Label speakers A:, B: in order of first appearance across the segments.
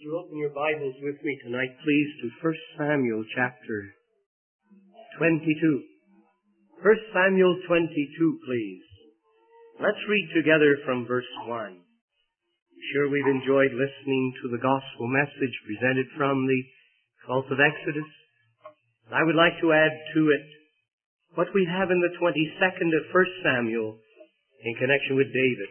A: you open your Bibles with me tonight, please, to 1 Samuel chapter 22. 1 Samuel 22, please. Let's read together from verse 1. I'm sure we've enjoyed listening to the gospel message presented from the 12th of Exodus. I would like to add to it what we have in the 22nd of 1 Samuel in connection with David.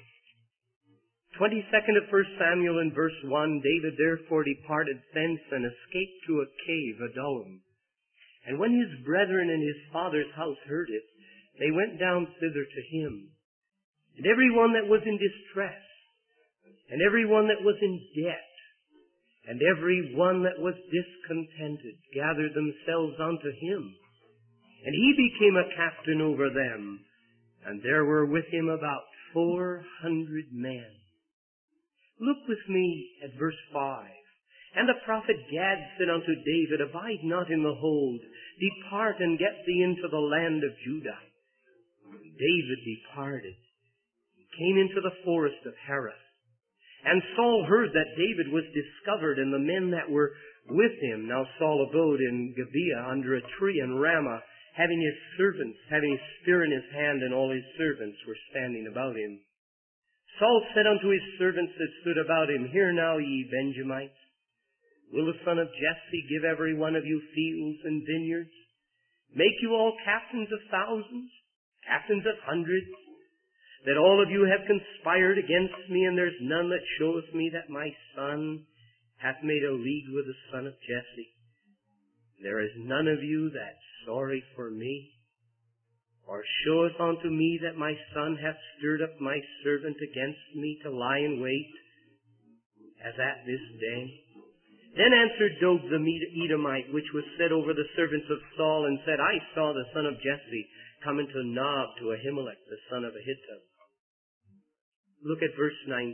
A: 22nd of 1 Samuel in verse 1, David therefore departed thence and escaped to a cave, Adullam. And when his brethren in his father's house heard it, they went down thither to him. And every one that was in distress, and every one that was in debt, and every one that was discontented, gathered themselves unto him. And he became a captain over them, and there were with him about 400 men. Look with me at verse 5. And the prophet Gad said unto David, Abide not in the hold, depart and get thee into the land of Judah. And David departed, and came into the forest of Hereth. And Saul heard that David was discovered, and the men that were with him. Now Saul abode in Gibeah under a tree in Ramah, having his servants, having his spear in his hand, and all his servants were standing about him. Saul said unto his servants that stood about him, Hear now, ye Benjamites, will the son of Jesse give every one of you fields and vineyards? Make you all captains of thousands, captains of hundreds, that all of you have conspired against me, and there's none that showeth me that my son hath made a league with the son of Jesse. There is none of you that's sorry for me, or showeth unto me that my son hath stirred up my servant against me to lie in wait, as at this day. Then answered Doeg the Edomite, which was set over the servants of Saul, and said, I saw the son of Jesse come into Nob to Ahimelech, the son of Ahitub. Look at verse 19.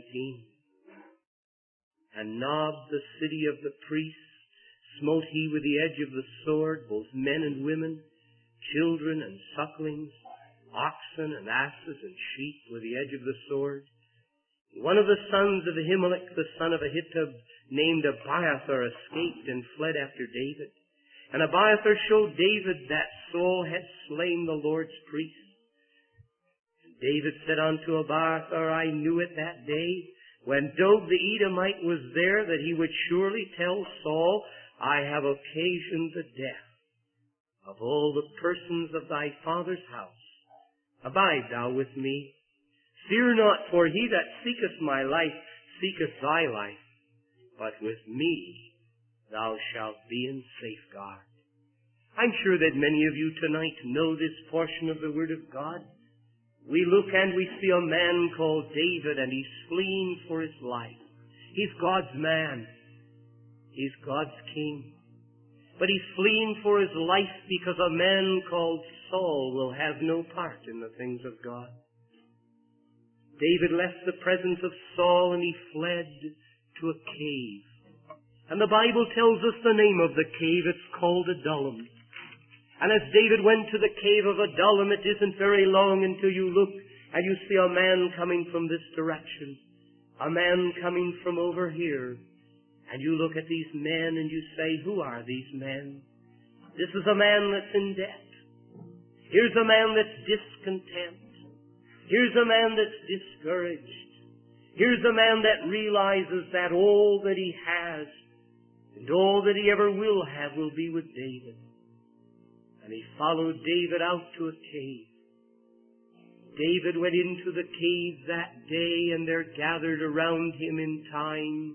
A: And Nob, the city of the priests, smote he with the edge of the sword, both men and women, children and sucklings, oxen and asses and sheep with the edge of the sword. One of the sons of Ahimelech, the son of Ahitub, named Abiathar, escaped and fled after David. And Abiathar showed David that Saul had slain the Lord's priest. And David said unto Abiathar, I knew it that day, when Doeg the Edomite was there, that he would surely tell Saul, I have occasioned the death of all the persons of thy father's house. Abide thou with me. Fear not, for he that seeketh my life seeketh thy life, but with me thou shalt be in safeguard. I'm sure that many of you tonight know this portion of the Word of God. We look and we see a man called David, and he's fleeing for his life. He's God's man. He's God's king. But he's fleeing for his life because a man called Saul will have no part in the things of God. David left the presence of Saul and he fled to a cave. And the Bible tells us the name of the cave. It's called Adullam. And as David went to the cave of Adullam, it isn't very long until you look and you see a man coming from this direction, a man coming from over here. And you look at these men and you say, who are these men? This is a man that's in debt. Here's a man that's discontent. Here's a man that's discouraged. Here's a man that realizes that all that he has and all that he ever will have will be with David. And he followed David out to a cave. David went into the cave that day, and there gathered around him in time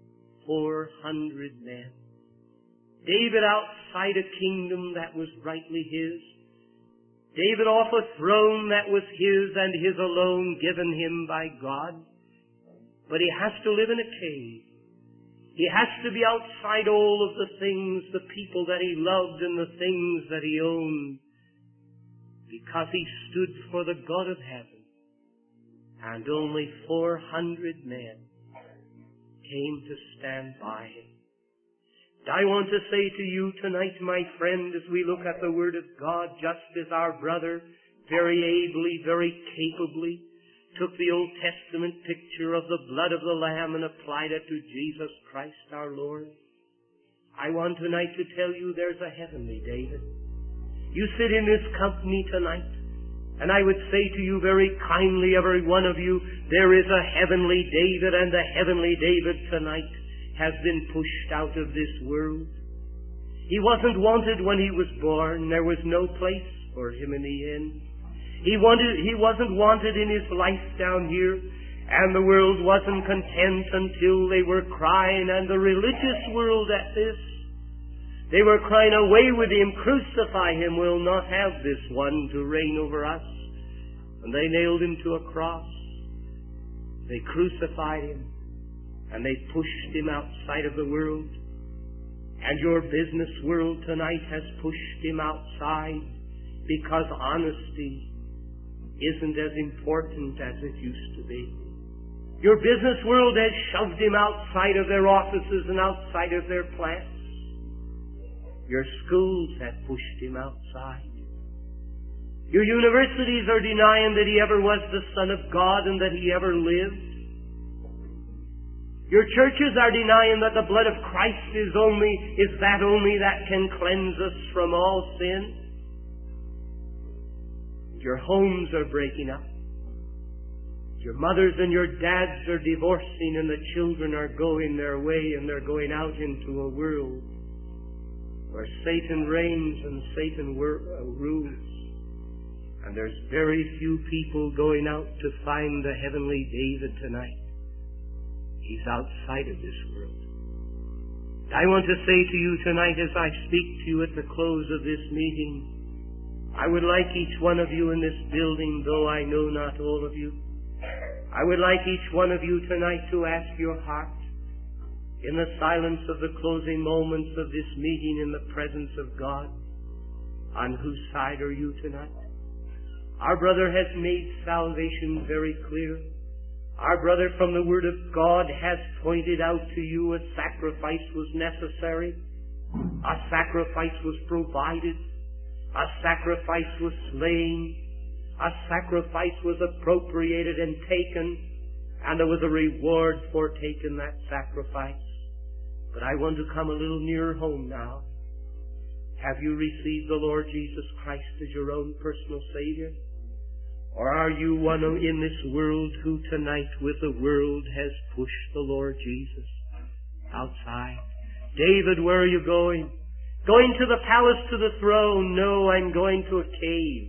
A: 400 men. David outside a kingdom that was rightly his. David off a throne that was his and his alone, given him by God. But he has to live in a cave. He has to be outside all of the things, the people that he loved and the things that he owned, because he stood for the God of heaven. And only 400 men came to stand by him. And I want to say to you tonight, my friend, as we look at the Word of God, just as our brother very ably, very capably took the Old Testament picture of the blood of the Lamb and applied it to Jesus Christ our Lord. I want tonight to tell you there's a heavenly David. You sit in this company tonight, and I would say to you very kindly, every one of you, there is a heavenly David, and the heavenly David tonight has been pushed out of this world. He wasn't wanted when he was born. There was no place for him in the end. He wasn't wanted in his life down here, and the world wasn't content until they were crying, and the religious world at this. They were crying, away with him, crucify him, we'll not have this one to reign over us. And they nailed him to a cross. They crucified him, and they pushed him outside of the world. And your business world tonight has pushed him outside because honesty isn't as important as it used to be. Your business world has shoved him outside of their offices and outside of their plants. Your schools have pushed him outside. Your universities are denying that he ever was the Son of God and that he ever lived. Your churches are denying that the blood of Christ is that only that can cleanse us from all sin. Your homes are breaking up. Your mothers and your dads are divorcing, and the children are going their way, and they're going out into a world where Satan reigns and Satan rules. And there's very few people going out to find the heavenly David tonight. He's outside of this world. I want to say to you tonight, as I speak to you at the close of this meeting, I would like each one of you in this building, though I know not all of you, I would like each one of you tonight to ask your heart, in the silence of the closing moments of this meeting in the presence of God, on whose side are you tonight? Our brother has made salvation very clear. Our brother from the Word of God has pointed out to you a sacrifice was necessary. A sacrifice was provided. A sacrifice was slain. A sacrifice was appropriated and taken, and there was a reward for taking that sacrifice. But I want to come a little nearer home now. Have you received the Lord Jesus Christ as your own personal Savior? Or are you one in this world who tonight with the world has pushed the Lord Jesus outside? David, where are you going? Going to the palace, to the throne? No, I'm going to a cave.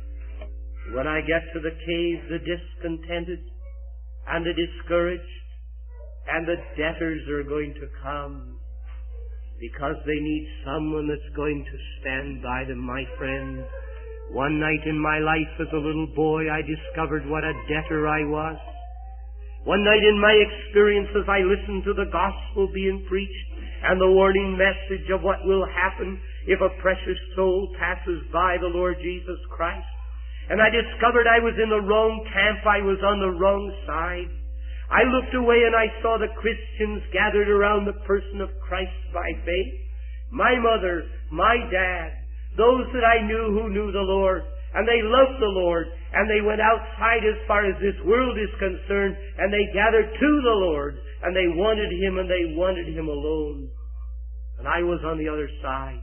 A: When I get to the cave, the discontented and the discouraged and the debtors are going to come because they need someone that's going to stand by them, my friend. One night in my life as a little boy, I discovered what a debtor I was. One night in my experience as I listened to the gospel being preached and the warning message of what will happen if a precious soul passes by the Lord Jesus Christ, and I discovered I was in the wrong camp, I was on the wrong side. I looked away and I saw the Christians gathered around the person of Christ by faith. My mother, my dad, those that I knew who knew the Lord, and they loved the Lord, and they went outside as far as this world is concerned, and they gathered to the Lord, and they wanted Him, and they wanted Him alone. And I was on the other side.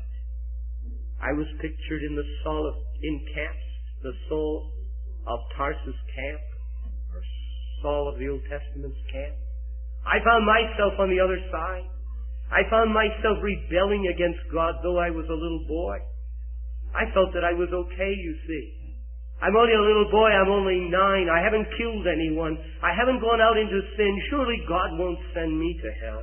A: I was pictured in camps, the Saul of Tarsus camp, or Saul of the Old Testament's camp. I found myself on the other side. I found myself rebelling against God, though I was a little boy. I felt that I was okay, you see. I'm only a little boy, I'm only 9, I haven't killed anyone, I haven't gone out into sin, surely God won't send me to hell.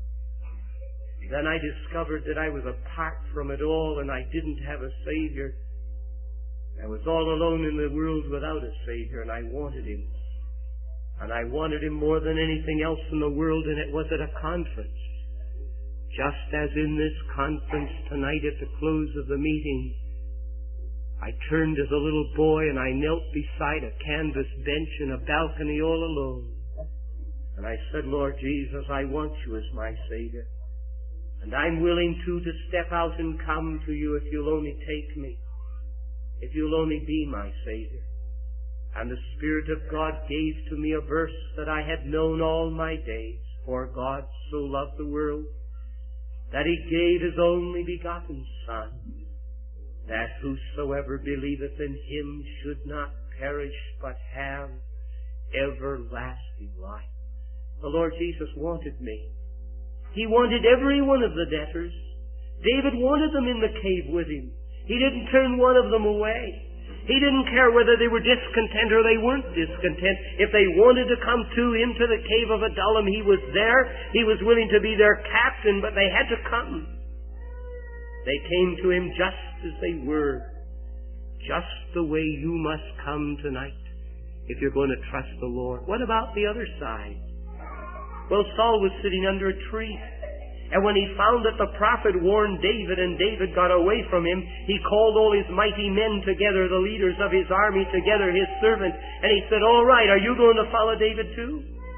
A: Then I discovered that I was apart from it all and I didn't have a Savior. I was all alone in the world without a Savior, and I wanted Him. And I wanted Him more than anything else in the world, and it was at a conference. Just as in this conference tonight at the close of the meeting, I turned as a little boy and I knelt beside a canvas bench in a balcony all alone. And I said, Lord Jesus, I want You as my Savior. And I'm willing to step out and come to You if You'll only take me. If You'll only be my Savior. And the Spirit of God gave to me a verse that I had known all my days. For God so loved the world that He gave His only begotten Son, that whosoever believeth in Him should not perish, but have everlasting life. The Lord Jesus wanted me. He wanted every one of the debtors. David wanted them in the cave with him. He didn't turn one of them away. He didn't care whether they were discontent or they weren't discontent. If they wanted to come to him to the cave of Adullam, he was there. He was willing to be their captain, but they had to come. They came to him just as they were, just the way you must come tonight if you're going to trust the Lord. What about the other side? Well, Saul was sitting under a tree. And when he found that the prophet warned David and David got away from him, he called all his mighty men together, the leaders of his army together, his servants, and he said, all right, are you going to follow David too?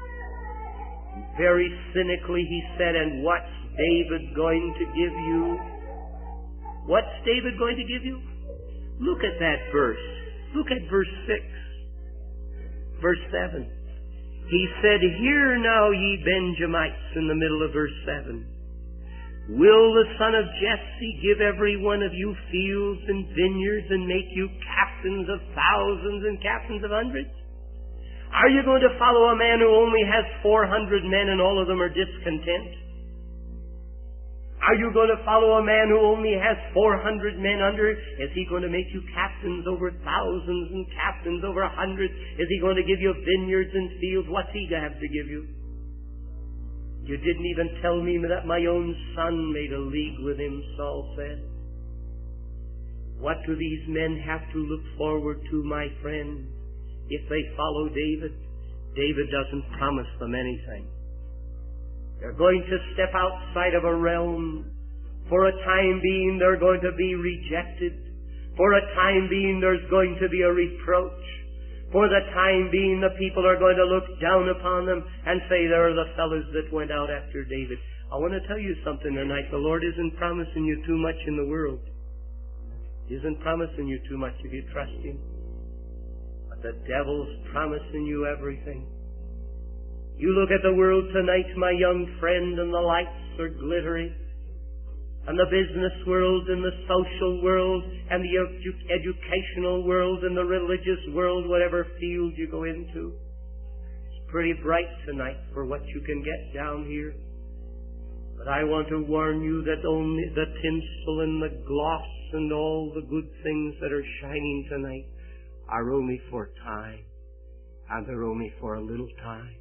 A: Very cynically he said, and what's David going to give you? What's David going to give you? Look at that verse. Look at verse 6. Verse 7. He said, hear now ye Benjamites, in the middle of verse 7. Will the son of Jesse give every one of you fields and vineyards and make you captains of thousands and captains of hundreds? Are you going to follow a man who only has 400 men and all of them are discontent? Are you going to follow a man who only has 400 men under? Is he going to make you captains over thousands and captains over hundreds? Is he going to give you vineyards and fields? What's he to have to give you? You didn't even tell me that my own son made a league with him, Saul said. What do these men have to look forward to, my friend, if they follow David? David doesn't promise them anything. They're going to step outside of a realm. For a time being, they're going to be rejected. For a time being, there's going to be a reproach. For the time being, the people are going to look down upon them and say, there are the fellows that went out after David. I want to tell you something tonight. The Lord isn't promising you too much in the world. He isn't promising you too much if you trust Him. But the devil's promising you everything. You look at the world tonight, my young friend, and the lights are glittering. And the business world and the social world and the educational world and the religious world, whatever field you go into. It's pretty bright tonight for what you can get down here. But I want to warn you that only the tinsel and the gloss and all the good things that are shining tonight are only for time. And they're only for a little time.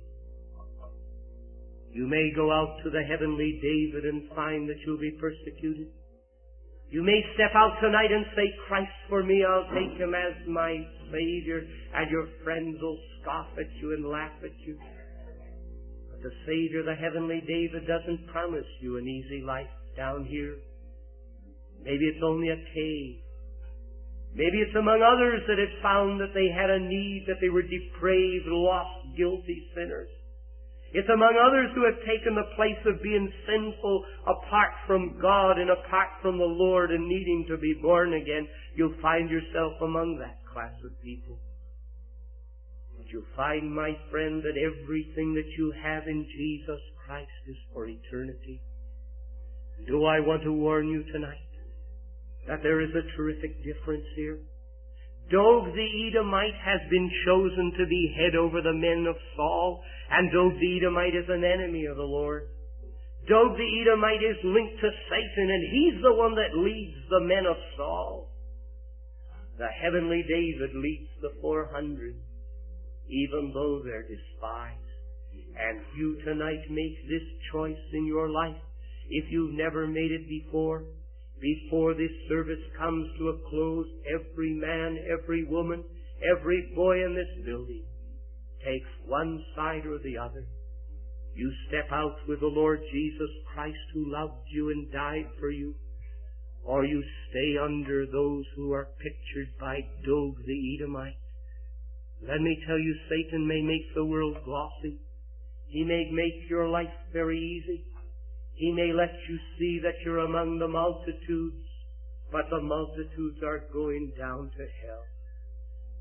A: You may go out to the heavenly David and find that you'll be persecuted. You may step out tonight and say, Christ for me, I'll take Him as my Savior, and your friends will scoff at you and laugh at you. But the Savior, the heavenly David, doesn't promise you an easy life down here. Maybe it's only a cave. Maybe it's among others that have found that they had a need, that they were depraved, lost, guilty sinners. It's among others who have taken the place of being sinful apart from God and apart from the Lord and needing to be born again. You'll find yourself among that class of people. But you'll find, my friend, that everything that you have in Jesus Christ is for eternity. Do I want to warn you tonight that there is a terrific difference here? Dog the Edomite has been chosen to be head over the men of Saul, and Dog the Edomite is an enemy of the Lord. Dog the Edomite is linked to Satan, and he's the one that leads the men of Saul. The heavenly David leads the 400, even though they're despised. And you tonight make this choice in your life, if you've never made it before this service comes to a close, every man, every woman, every boy in this building takes one side or the other. You step out with the Lord Jesus Christ who loved you and died for you, or you stay under those who are pictured by Dog the Edomite. Let me tell you, Satan may make the world glossy. He may make your life very easy. He may let you see that you're among the multitudes, but the multitudes are going down to hell.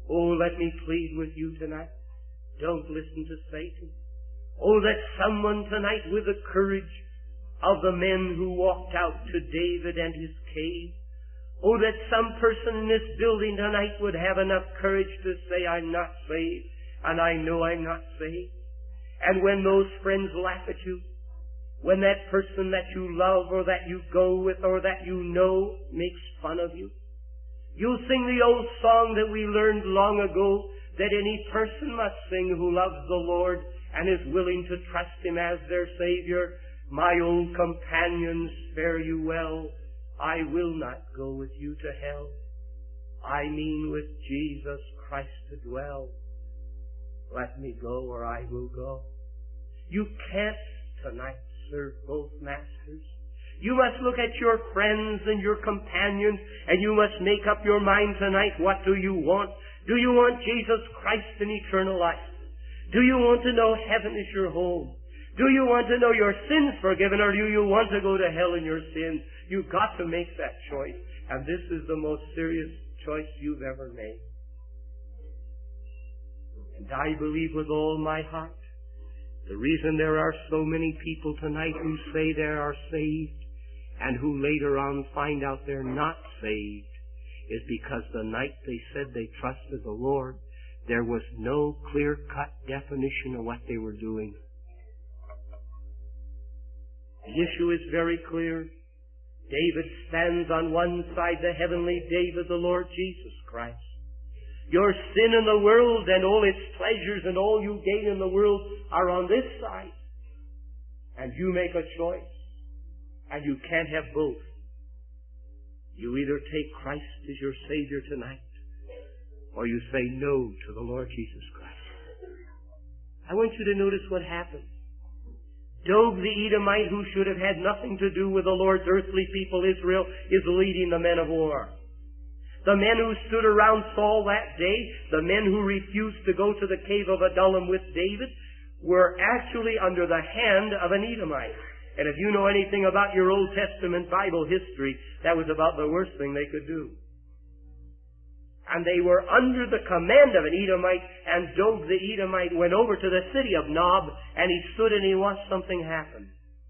A: Oh, let me plead with you tonight. Don't listen to Satan. Oh, let someone tonight with the courage of the men who walked out to David and his cave. Oh, that some person in this building tonight would have enough courage to say, I'm not saved, and I know I'm not saved. And when those friends laugh at you, when that person that you love or that you go with or that you know makes fun of you, you'll sing the old song that we learned long ago, that any person must sing who loves the Lord and is willing to trust Him as their Savior. My old companions, fare you well. I will not go with you to hell. I mean with Jesus Christ to dwell. Let me go or I will go. You can't tonight serve both masters. You must look at your friends and your companions, and you must make up your mind tonight, what do you want? Do you want Jesus Christ and eternal life? Do you want to know heaven is your home? Do you want to know your sins forgiven, or do you want to go to hell in your sins? You've got to make that choice, and this is the most serious choice you've ever made. And I believe with all my heart, the reason there are so many people tonight who say they are saved and who later on find out they're not saved is because the night they said they trusted the Lord, there was no clear-cut definition of what they were doing. The issue is very clear. David stands on one side, the heavenly David, the Lord Jesus Christ. Your sin in the world and all its pleasures and all you gain in the world are on this side. And you make a choice. And you can't have both. You either take Christ as your Savior tonight, or you say no to the Lord Jesus Christ. I want you to notice what happened. Doeg the Edomite, who should have had nothing to do with the Lord's earthly people, Israel, is leading the men of war. The men who stood around Saul that day, the men who refused to go to the cave of Adullam with David, were actually under the hand of an Edomite. And if you know anything about your Old Testament Bible history, that was about the worst thing they could do. And they were under the command of an Edomite, and Doeg the Edomite went over to the city of Nob, and he stood and he watched something happen.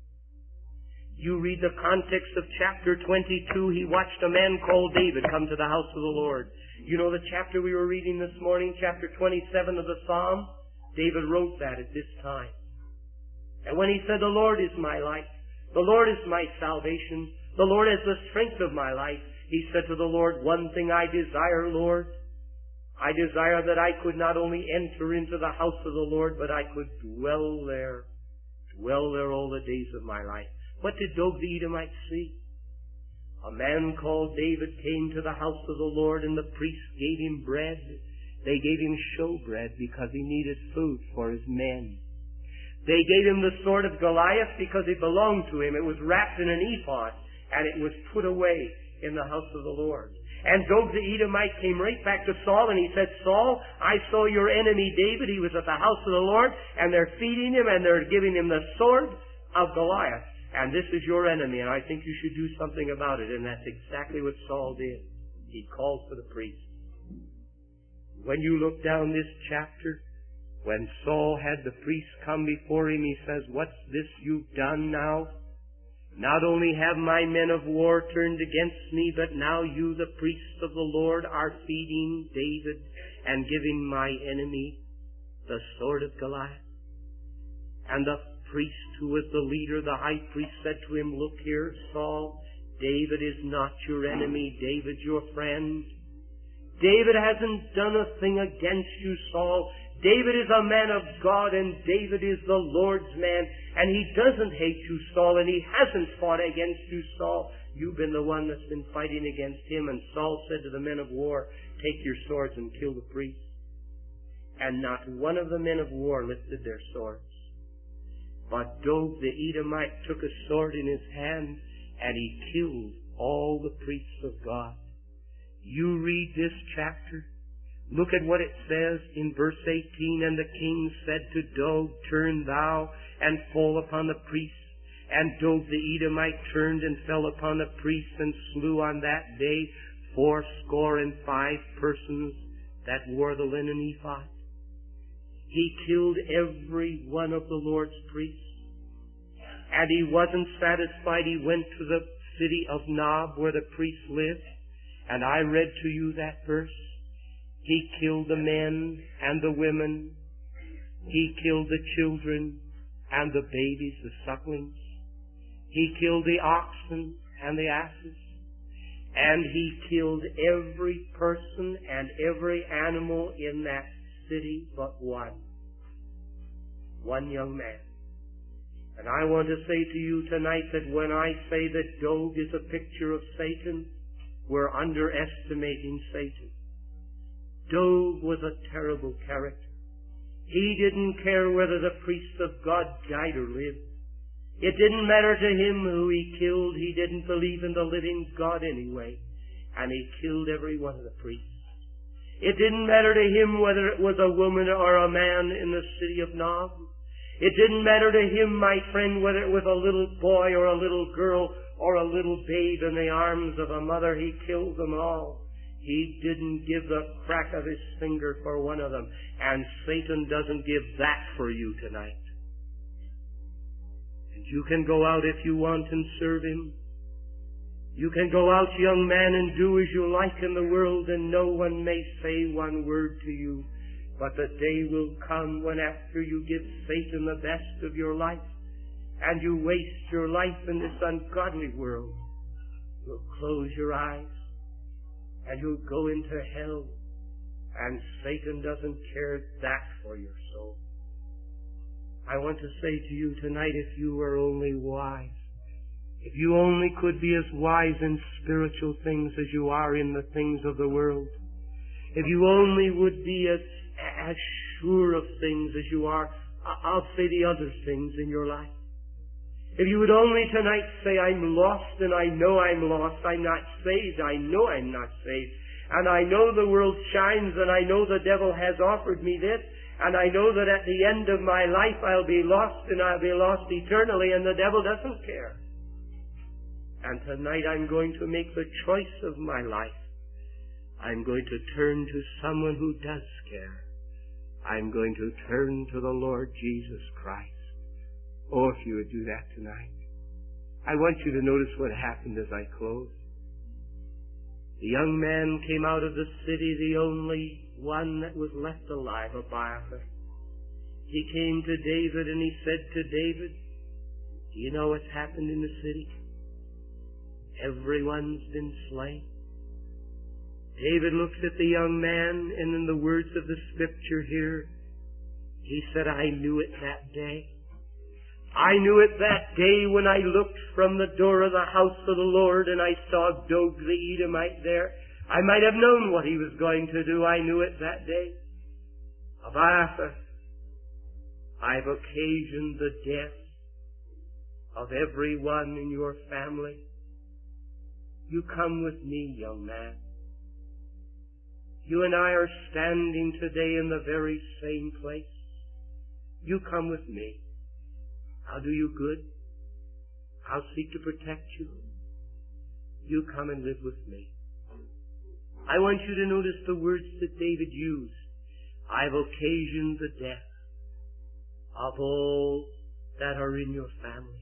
A: You read the context of chapter 22, he watched a man called David come to the house of the Lord. You know the chapter we were reading this morning, chapter 27 of the Psalm? David wrote that at this time. And when he said, the Lord is my light, the Lord is my salvation, the Lord is the strength of my life, he said to the Lord, one thing I desire, Lord. I desire that I could not only enter into the house of the Lord, but I could dwell there all the days of my life. What did Doeg the Edomite see? A man called David came to the house of the Lord, and the priests gave him bread. They gave him showbread because he needed food for his men. They gave him the sword of Goliath because it belonged to him. It was wrapped in an ephod, and it was put away in the house of the Lord. And Doeg the Edomite came right back to Saul, and he said, Saul, I saw your enemy David. He was at the house of the Lord, and they're feeding him, and they're giving him the sword of Goliath. And this is your enemy, and I think you should do something about it. And that's exactly what Saul did. He called for the priests. When you look down this chapter, when Saul had the priests come before him, he says, what's this you've done now? Not only have my men of war turned against me, but now you, the priests of the Lord, are feeding David and giving my enemy the sword of Goliath. And the priest who was the leader, the high priest, said to him, look here, Saul, David is not your enemy. David's your friend. David hasn't done a thing against you, Saul. David is a man of God, and David is the Lord's man, and he doesn't hate you, Saul, and he hasn't fought against you, Saul. You've been the one that's been fighting against him. And Saul said to the men of war, take your swords and kill the priests. And not one of the men of war lifted their swords. But Doeg the Edomite took a sword in his hand, and he killed all the priests of God. You read this chapter. Look at what it says in verse 18. And the king said to Doeg, turn thou and fall upon the priests. And Doeg the Edomite turned and fell upon the priests, and slew on that day 85 persons, that wore the linen ephod. He killed every one of the Lord's priests. And he wasn't satisfied. He went to the city of Nob where the priests lived. And I read to you that verse. He killed the men and the women. He killed the children and the babies, the sucklings. He killed the oxen and the asses. And he killed every person and every animal in that city but one. One young man. And I want to say to you tonight that when I say that Doeg is a picture of Satan, we're underestimating Satan. Doeg was a terrible character. He didn't care whether the priests of God died or lived. It didn't matter to him who he killed. He didn't believe in the living God anyway. And he killed every one of the priests. It didn't matter to him whether it was a woman or a man in the city of Nob. It didn't matter to him, my friend, whether it was a little boy or a little girl or a little babe in the arms of a mother. He killed them all. He didn't give the crack of his finger for one of them. And Satan doesn't give that for you tonight. And you can go out if you want and serve him. You can go out, young man, and do as you like in the world, and no one may say one word to you. But the day will come when after you give Satan the best of your life, and you waste your life in this ungodly world, you'll close your eyes, and you'll go into hell, and Satan doesn't care that for your soul. I want to say to you tonight, if you were only wise, if you only could be as wise in spiritual things as you are in the things of the world, if you only would be as sure of things as you are, I'll say the other things in your life. If you would only tonight say, I'm lost and I know I'm lost, I'm not saved, I know I'm not saved, and I know the world shines and I know the devil has offered me this, and I know that at the end of my life I'll be lost and I'll be lost eternally, and the devil doesn't care. And tonight I'm going to make the choice of my life. I'm going to turn to someone who does care. I'm going to turn to the Lord Jesus Christ. Oh, if you would do that tonight. I want you to notice what happened as I close. The young man came out of the city, the only one that was left alive, Abiathar. He came to David and he said to David, do you know what's happened in the city? Everyone's been slain. David looks at the young man, and in the words of the scripture here, he said, I knew it that day. I knew it that day when I looked from the door of the house of the Lord and I saw Doeg the Edomite there. I might have known what he was going to do. I knew it that day. Abiathar, I've occasioned the death of everyone in your family. You come with me, young man. You and I are standing today in the very same place. You come with me. I'll do you good. I'll seek to protect you. You come and live with me. I want you to notice the words that David used. I've occasioned the death of all that are in your family.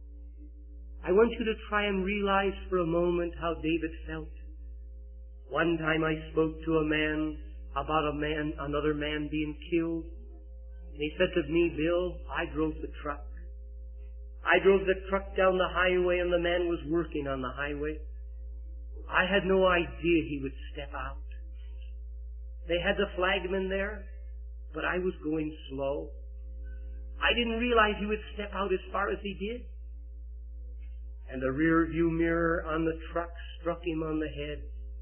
A: I want you to try and realize for a moment how David felt. One time I spoke to a man about another man being killed. And he said to me, Bill, I drove the truck. I drove the truck down the highway and the man was working on the highway. I had no idea he would step out. They had the flagman there, but I was going slow. I didn't realize he would step out as far as he did. And the rear view mirror on the truck struck him on the head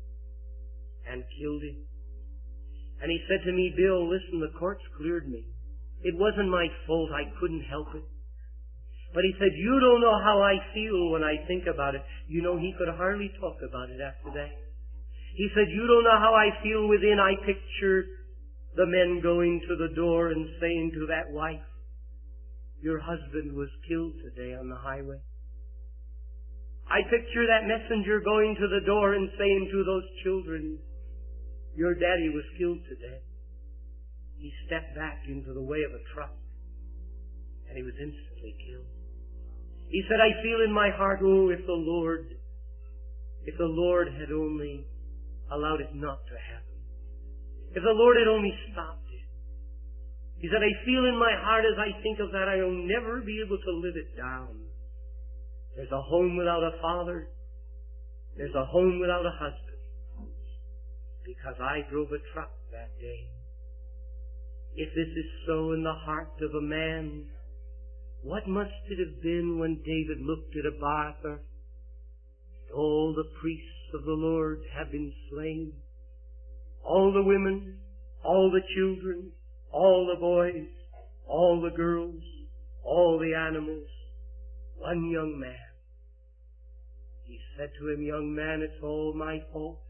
A: and killed him. And he said to me, Bill, listen, the courts cleared me. It wasn't my fault. I couldn't help it. But he said, you don't know how I feel when I think about it. You know, he could hardly talk about it after that. He said, you don't know how I feel within. I picture the men going to the door and saying to that wife, your husband was killed today on the highway. I picture that messenger going to the door and saying to those children, Your daddy was killed today. He stepped back into the way of a truck, and he was instantly killed. He said, I feel in my heart, oh, if the Lord had only allowed it not to happen. If the Lord had only stopped it. He said, I feel in my heart as I think of that, I'll never be able to live it down. There's a home without a father. There's a home without a husband. Because I drove a truck that day. If this is so in the heart of a man, what must it have been when David looked at Abiathar? All the priests of the Lord have been slain. All the women, all the children, all the boys, all the girls, all the animals, one young man. He said to him, young man, it's all my fault.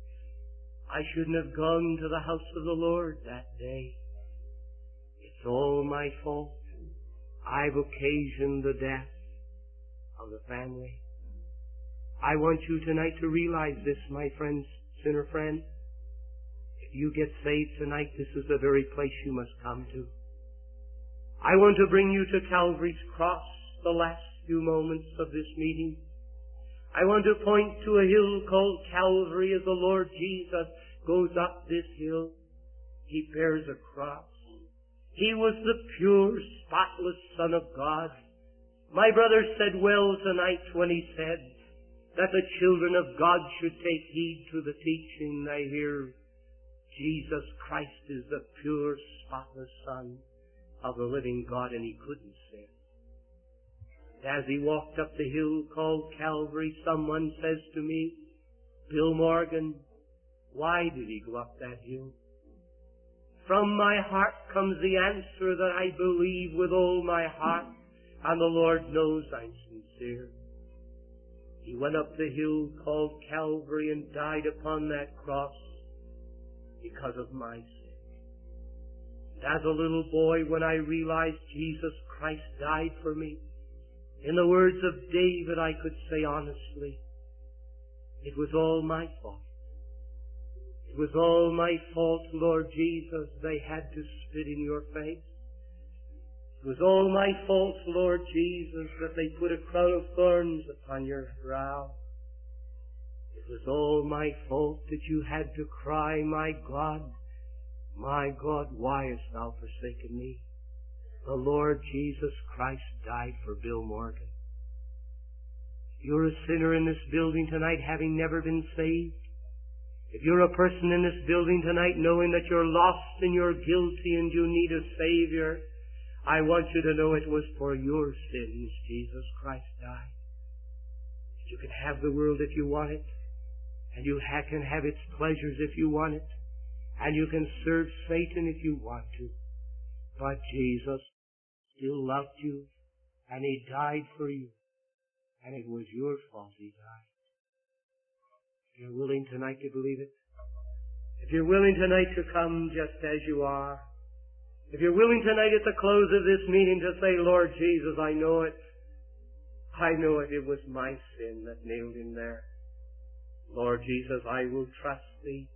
A: I shouldn't have gone to the house of the Lord that day. It's all my fault. I've occasioned the death of the family. I want you tonight to realize this, my friends, sinner friend. If you get saved tonight, this is the very place you must come to. I want to bring you to Calvary's cross the last few moments of this meeting. I want to point to a hill called Calvary as the Lord Jesus goes up this hill. He bears a cross. He was the pure, spotless Son of God. My brother said well tonight when he said that the children of God should take heed to the teaching they hear. Jesus Christ is the pure, spotless Son of the living God, and He couldn't sin. As he walked up the hill called Calvary, someone says to me, Bill Morgan, why did he go up that hill? From my heart comes the answer that I believe with all my heart, and the Lord knows I'm sincere. He went up the hill called Calvary and died upon that cross because of my sin. And as a little boy, when I realized Jesus Christ died for me, in the words of David, I could say honestly, it was all my fault. It was all my fault, Lord Jesus, they had to spit in your face. It was all my fault, Lord Jesus, that they put a crown of thorns upon your brow. It was all my fault that you had to cry, my God, why hast thou forsaken me? The Lord Jesus Christ died for Bill Morgan. You're a sinner in this building tonight having never been saved. If you're a person in this building tonight knowing that you're lost and you're guilty and you need a Savior, I want you to know it was for your sins Jesus Christ died. You can have the world if you want it, and you can have its pleasures if you want it, and you can serve Satan if you want to. But Jesus still loved you, and He died for you, and it was your fault He died. If you're willing tonight to believe it, if you're willing tonight to come just as you are, if you're willing tonight at the close of this meeting to say, Lord Jesus, I know it, it was my sin that nailed Him there. Lord Jesus, I will trust Thee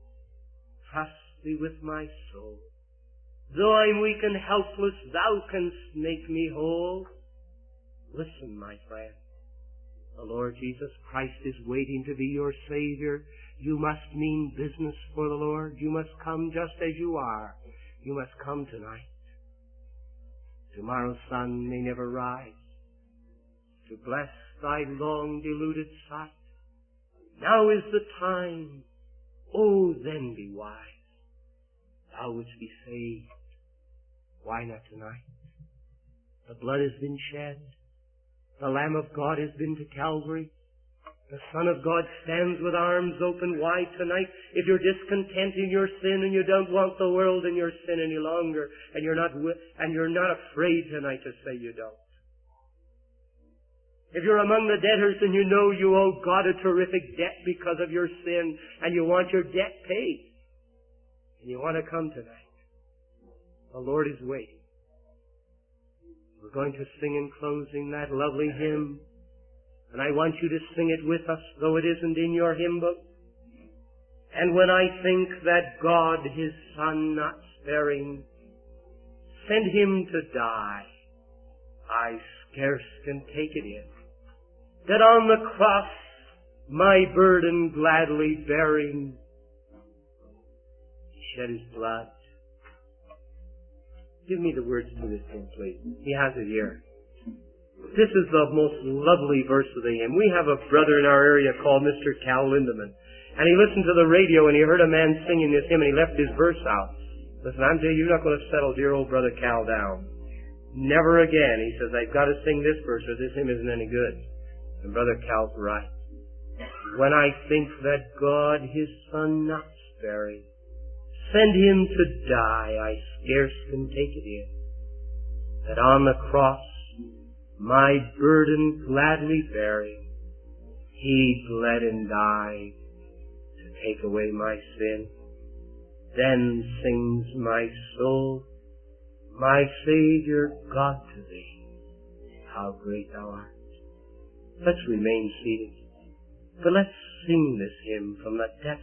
A: with my soul. Though I'm weak and helpless, Thou canst make me whole. Listen, my friend. The Lord Jesus Christ is waiting to be your Savior. You must mean business for the Lord. You must come just as you are. You must come tonight. Tomorrow's sun may never rise to bless thy long deluded sight. Now is the time. Oh, then be wise. Thou wouldst be saved. Why not tonight? The blood has been shed. The Lamb of God has been to Calvary. The Son of God stands with arms open wide tonight. If you're discontent in your sin and you don't want the world in your sin any longer, and you're not afraid tonight to say you don't. If you're among the debtors and you know you owe God a terrific debt because of your sin, and you want your debt paid, and you want to come tonight, the Lord is waiting. We're going to sing in closing that lovely hymn, and I want you to sing it with us, though it isn't in your hymn book. And when I think that God, His Son not sparing, sent Him to die, I scarce can take it in, that on the cross, my burden gladly bearing, He shed His blood. Give me the words to this hymn, please. He has it here. This is the most lovely verse of the hymn. We have a brother in our area called Mr. Cal Lindeman. And he listened to the radio and he heard a man singing this hymn and he left his verse out. Listen, I'm telling you, you're not going to settle dear old brother Cal down. Never again. He says, I've got to sing this verse or this hymn isn't any good. And brother Cal's right. When I think that God, His Son not sparing, sent Him to die, I scarce can take it in, that on the cross, my burden gladly bearing, He bled and died to take away my sin. Then sings my soul, my Savior God to Thee, how great Thou art. Let's remain seated, but let's sing this hymn from the depths